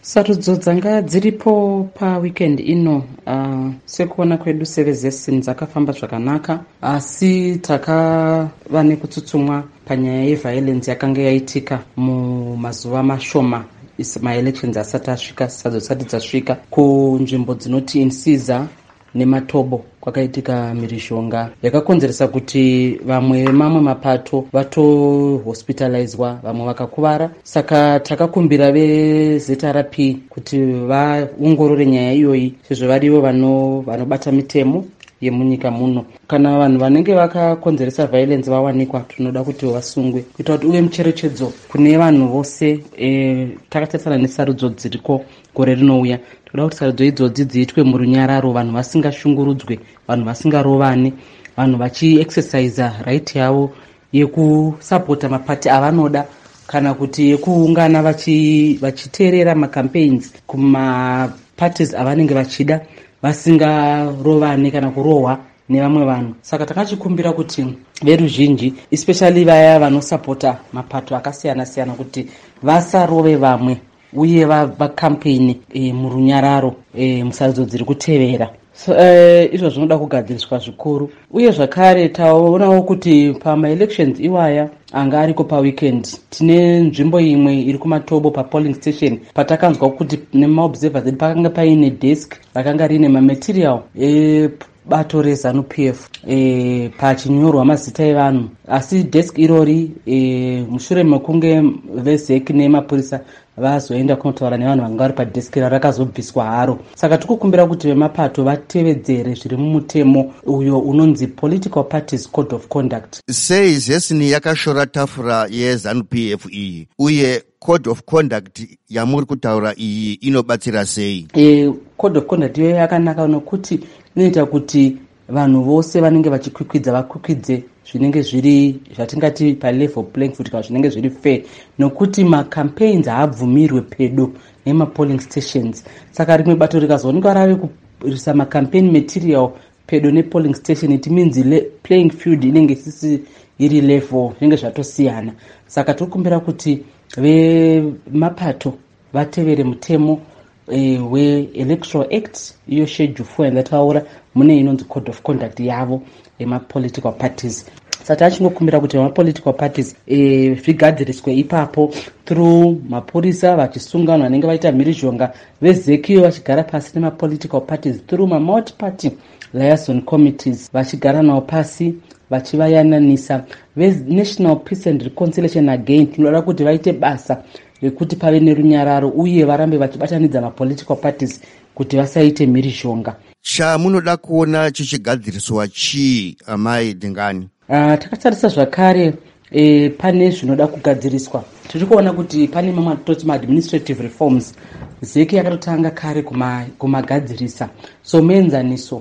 Sarudzo dzanga dziripo paweekend ino sekuona kwedu sevezesini dzakafamba zvakanaka, asi takava nekutsutsumwa panyaya yeviolence yakanga yaitika mumazuva mashoma maelections asati asvika, sadzo dzisati dzasvika kunzvimbo dzinoti Insiza neMatobo. Kwakaitika mhirizhonga yakakonzeresa kuti vamwe vemamwe mapato vatohospitalizwa, vamwe vakakuvara. Saka takakumbira veZRP kuti vaongorore nyaya iyoyi, sezvo varivo vanobata mitemo yemunyika muno. Kana vanhu vanenge vakakonzeresa violence vawanikwa, tinoda kuti vasungwe kuita kuti uve mucherechedzo kune vanhu vose. Takatarisana nesarudzo dziriko gore rinouya, toda kuti sarudzo idzodzi dziitwe murunyararo, vanhu vasingashungurudzwe, vanhu vasingarovani, vanhu vachiexercisa right yavo yekusapota mapati avanoda, kana kuti yekuungana vachiteerera macampaigns kumaparties avanenge vachida, vasingarovani kana kurohwa nevamwe vanhu. Saka takachikumbira kuti veruzhinji, especially vaya vanosapota mapato akasiyana siyana, kuti vasarove vamwe uye vakampeni murunyararo musarudzo dziri kutevera. Izvo zvinoda kugadziriswa zvikuru. Uye zvakare taonawo kuti pamaelections iwaya anga ariko paweekend, tine nzvimbo imwe iri kuMatobo papolling station patakanzwa kuti nemaobservers edu pakanga paine desk rakanga rine mamaterial bato reZANU-PF pachinyorwa mazita evanhu, asi desk irori mushure mekunge vezeki nemapurisa vazoenda kunotaura nevanhu vanga vari padeski rakazobviswa haro. Saka tikukumbira kuti vemapato vatevedzere zviri mumutemo uyo unonzi Political Parties Code of Conduct. Sei zesini yakashora tafura yeZANU-PF iyi, uye Code of Conduct yamuri kutaura iyi inobatsira sei? Code of Conduct iyo yakanaka nokuti inoita kuti vanhu vose vanenge vachikwikwidza vakwikwidze zvinenge zviri zvatingati palevel playing field, kana zvinenge zviri fair, nokuti macampaigns haabvumirwe pedo nemapolling stations. Saka rimwe bato rikazoonekwa rave kurisa macampaign material pedo nepolling station, it means playing field inenge isisi iri level, zvinenge zvatosiyana. Saka tikukumbira kuti vemapato vatevere mutemo we-Electoral Act, iyo schedule 4 yandataura, mune inonzi Code of Conduct yavo yema-political parties. Saka achingokumbira kuti ma-political parties zvigadziriswe ipapo through mapurisa vachisungana vanenge vaita mhirizhonga, vezeki vachigara pasi nema-political parties through ma-multi-party liaison committees vachigara navo pasi vachivayananisa. National Peace and Reconciliation again tinoda kuti vaite basa rekuti pave nerunyararo uye varambe vachibatanidza ma-political parties kuti vasaite mhirizhonga. Chamunoda kuona chichigadziriswa chii, amai Dingani? Takatarisa zvakare pane zvinoda kugadziriswa. Tiri kuona kuti pane mamwe atoti ma-administrative reforms zeki yakatotanga kare kumagadzirisa, so muenzaniso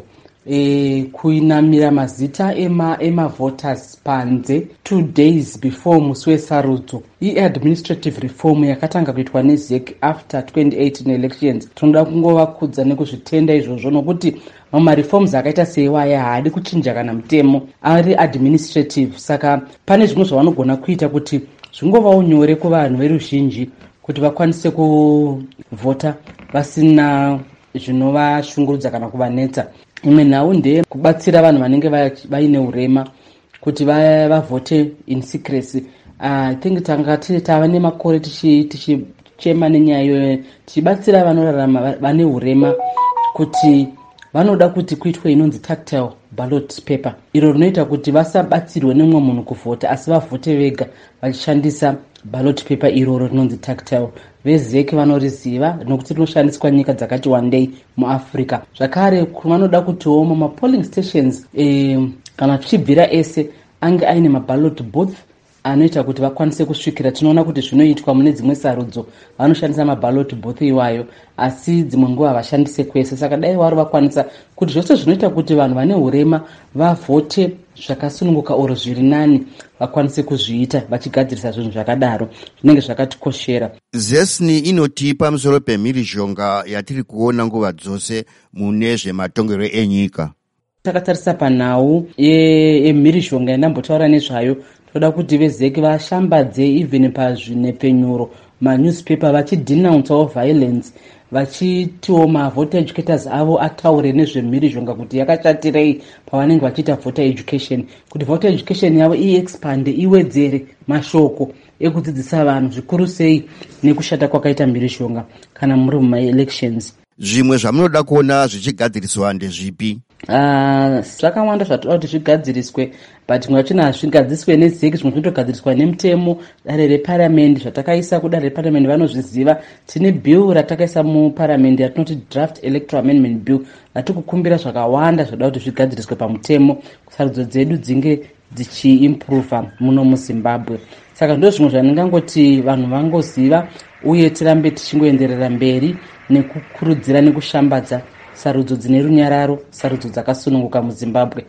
kuinamira mazita ema-voters panze 2 days before musi wesarudzo. I-administrative reform yakatanga kuitwa nezeki after 2018 elections. Tinoda kungovakudza nekuzvitenda izvozvo, nokuti mamwe reforms akaita seiwaya haadi kuchinja kana mutemo, ari administrative. Saka pane zvimwe zvavanogona kuita kuti zvingovawo nyore kuvanhu veruzhinji kuti vakwanise kuvhota vasina zvinovashungurudza kana kuvanetsa. Imwe nhau ndeye kubatsira vanhu vanenge vaine urema kuti vavhote in secrecy. I think tava nemakore tichichema nenyaya iyoyo, tichibatsira vanorarama vane urema kuti vanoda kuti kuitwe inonzi tactile ballot paper, iro rinoita kuti vasabatsirwe nemumwe munhu kuvhota, asi vavhote vega vachishandisa ballot paper iroro rinonzi tactile. Vezeki vanoriziva nokuti rinoshandiswa nyika dzakati wandei muAfrica. Zvakare vanoda kutiwo mapolling stations kana tichibvira ese ange aine maballot booth anoita kuti vakwanise kusvikira. Tinoona kuti zvinoitwa mune dzimwe sarudzo vanoshandisa maballot booth iwayo, asi dzimwe nguva havashandise kwese. Saka dai wari vakwanisa kuti zvose zvinoita kuti vanhu vane urema vavhote zvakasununguka oro zviri nani vakwanise kuzviita vachigadzirisa zvinhu zvakadaro, zvinenge zvakatikoshera. Zesni inoti pamusoro pemhirizhonga yatiri kuona nguva dzose mune zvematongero enyika. Takatarisa panhau yemhirizhonga yandambotaura nezvayo, toda kuti vezeki vashambadze even pazvinepenyuro manewspaper vachidenouncewo violence, vachitiwo mavoter educators avo ataure nezvemhirizhonga kuti yakashatirei pavanenge vachiita voter education, kuti voter education yavo iexpande, iwedzere mashoko ekudzidzisa vanhu zvikuru sei nekushata kwakaita mhirizhonga kana muri mumaelections. Zvimwe zvamunoda kuona zvichigadziriswa ndezvipi? Zvakawanda zvatoda kuti zvigadziriswe, but zvimwe zvachona hazvigadziriswe nezeki, zvimwe zvinotogadziriswa nemutemo. Dare reparamendi, zvatakaisa kudare reparamendi vanozviziva. Tine bill ratakaisa muparamendi ratinoti draft electoral amendment bill, ratikukumbira zvakawanda zvoda kuti zvigadziriswe pamutemo, sarudzo dzedu dzinge dzichiimprova muno muZimbabwe. Saka ndo zvimwe zvandingangoti vanhu vangoziva, uye tirambe tichingoenderera mberi nekukurudzira nekushambadza sarudzo dzine runyararo, sarudzo dzakasununguka muZimbabwe.